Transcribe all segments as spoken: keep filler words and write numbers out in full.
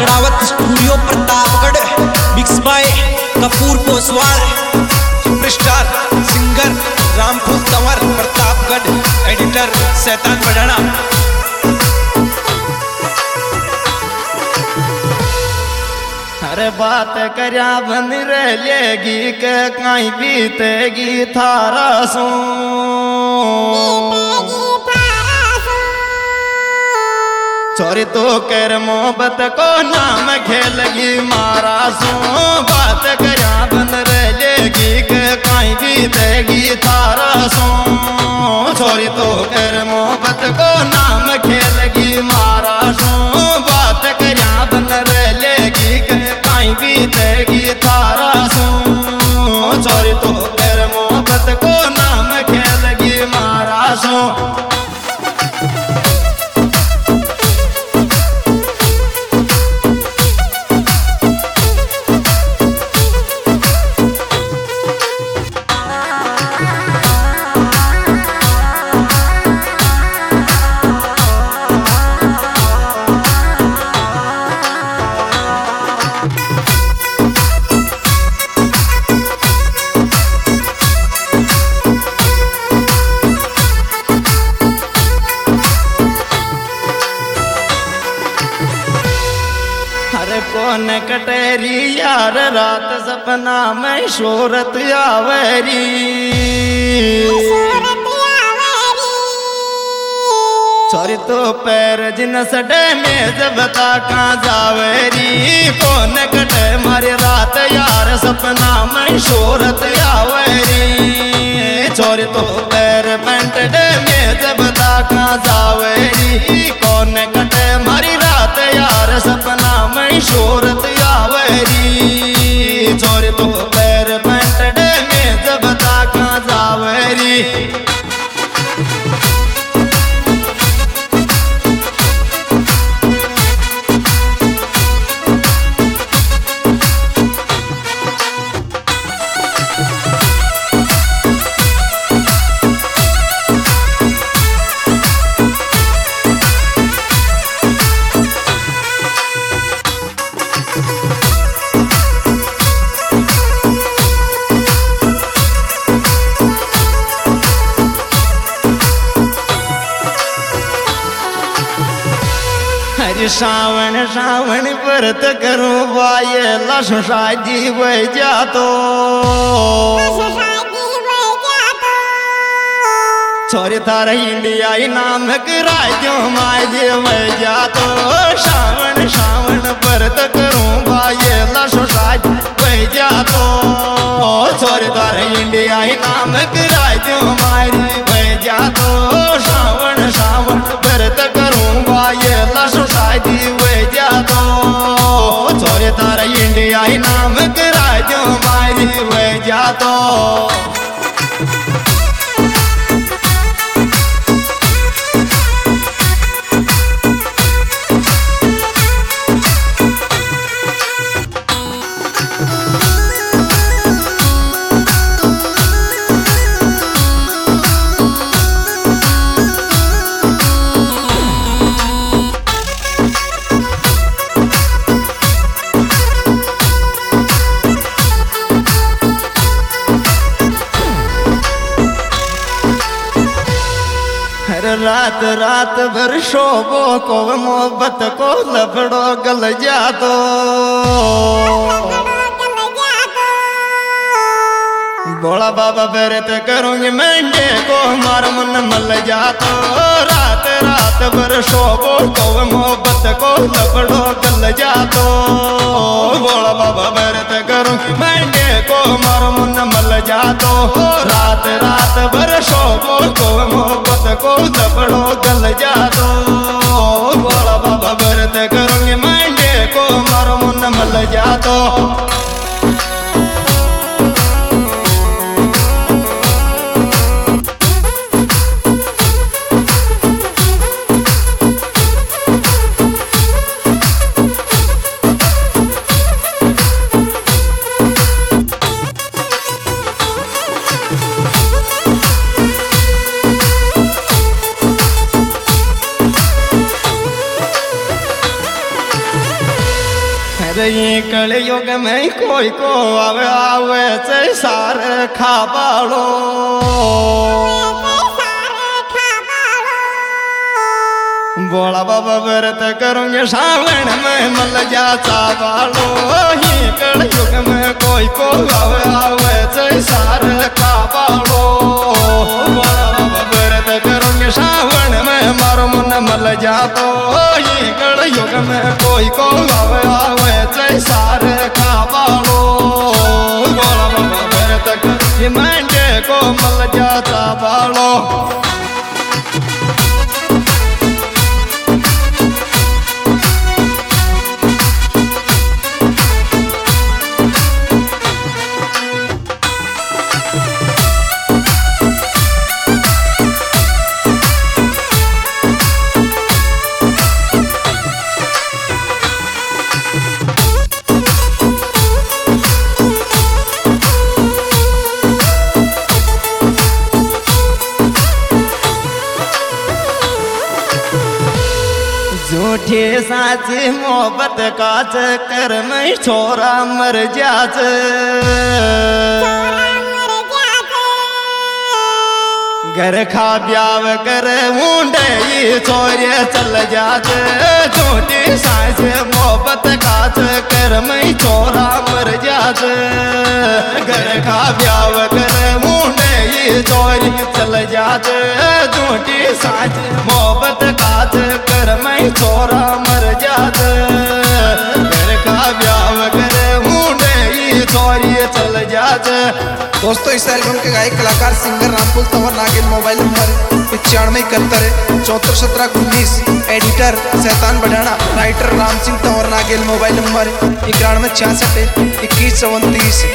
Agrawat studio Pratapgarh, mix by Kapoor Poswal, superstar singer Ramphool Tanwar Pratapgarh, editor Shaitan Badana. अरे बात करया बन रहेगी के कहीं बीतेगी थारा सो, छोरी तो कर मोहब्बत को नाम खेलगी मारा सो। बात करया बन रहेगी के कहीं बीतेगी थारा सो, छोरी तो कर मोहब्बत को नाम खेलगी मारा सो। बात करया बन रहेगी के कहीं बीतेगी थारा सो, छोरी तो कर मोहब्बत को नाम खेलगी मारा सो। कौन कटेरी यार रात सपना में शोरत आवेरी, छोरी तो पैर जिन सडे में बता कहाँ जावेरी। कौन कटे मारी रात यार सपना में शोरत आवेरी, छोरी तो पैर पेंट डे में बता कहाँ जावेरी। कौन कटे मारी रात यार सपना में शोरत आवेरी, छोरी तो पैर पेंट डे में बता कहाँ जावेरी। श्रावण श्रावण व्रत करूं बाये लश शादी वह जा तो, छोरी थारा इंडिया नाम राज्यों माजे वह जा तो। श्रावण श्रावण व्रत करूं बाये लश शादी वह जा तो, छोरी थारा इंडिया नाम राज्यों माजे वह जा तो। श्रावण श्रावण व्रत करूं बाये लश शादी वह जा तो, छोरी थारा इंडिया नाम राज्यों मारी वह जा तो। रात रात भर शोभो को मोहब्बत को लफड़ो गल जा तो, भोला बाबा व्रत करूंगी मंडे को मार मन मल जा तो। रात रात भर शोभो को मोहब्बत को लफड़ो गल जा तो, भोला बाबा व्रत करूंगी मंडे को मार मन मल जा तो। रात रात भर शोभो को मोहब्बत को लफड़ो गल जा तो, भोला बाबा व्रत करूंगी मंडे को मार मन मल जा तो। सही कलयुग में कोई को आवे आवे से सार खाबालो बोला बाबा व्रत करूंगे श्रावण में मल जा चावालो ही कलयुग में कोई को आवे आवे से सार खाबालो बोला बाबा व्रत करूंगे श्रावण में मारो मन मल जा तो ही कलयुग में कोई को आवे आवे से सार खाबालो बोला बाबा व्रत कर मंडे को मल जा चावालो झूठी साची मोहब्बत का चक्कर में छोरा मर जात घर खा ब्याव कर मुंडे छोरे चल जात झूठी साची मोहब्बत का चक्कर में छोरा मर जात घर खा ब्याव कर मुंडे चोरी चल जात झूठी साच मोहब्बत का चक्कर में छोरा मर जात घर का ब्याह करे मुंडे चोरी चल जात। दोस्तों इस एल्बम के गायक कलाकार सिंगर रामफूल तंवर नागिन मोबाइल नंबर पचानवे इकहत्तर चौहत्तर सत्रह उन्नीस एडिटर शैतान बढ़ाना राइटर राम सिंह तंवर नागिन मोबाइल नंबर इक्यानवे छियासठ इक्कीस चौंतीस।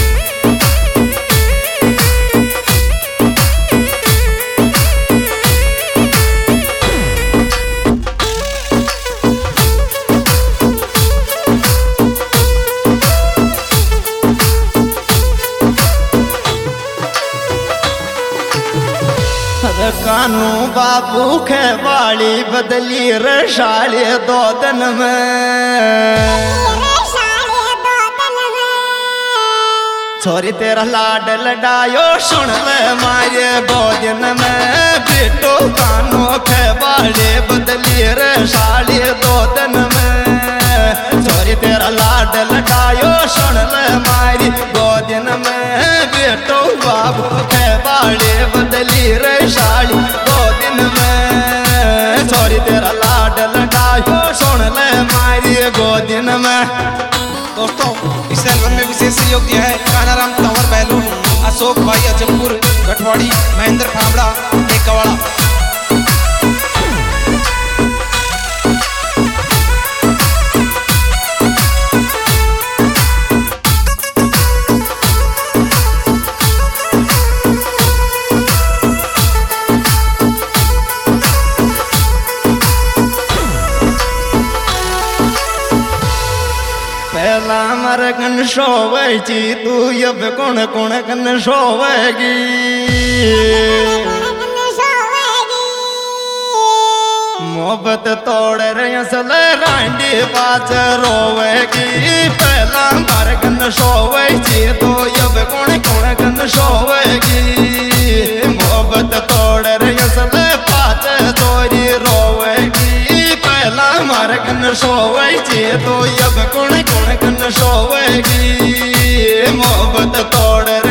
कानू बाबू के बाली बदली रशाली दो दिन में छोरी तेरा लाड लडायो सुन ले मारे दो दिन में बेटो कानू के बाली बदली रशाली दो दिन में छोरी तेरा लाड लडायो सुन ले मारी दो दिन में बेटो बाबू के बाली बदली रशाली दो दिन में छोरी तेरा लाड लडायो सुन ले मारी दो दिन में। दोस्तों इस एल्बम में विशेष सहयोग दिया है कानाराम तंवर बैलून, अशोक भाई अजमपुर गठवाड़ी, महेंद्र फावड़ा टेकवाड़ा। पहला मर गन शोवेगी तू अब कौन कौन गन शोवेगी मोहब्बत तोड़ रही असल रांडी बाज रोवेगी। पहला मर गन शोवेगी तू अब कौन कौन गन शोवेगी मोहब्बत तोड़ रही असल बाज तोरी रोवेगी। पहला मर गन शोवेगी तो अब कौन कौन गन शोवेगी मोहब्बत तोड़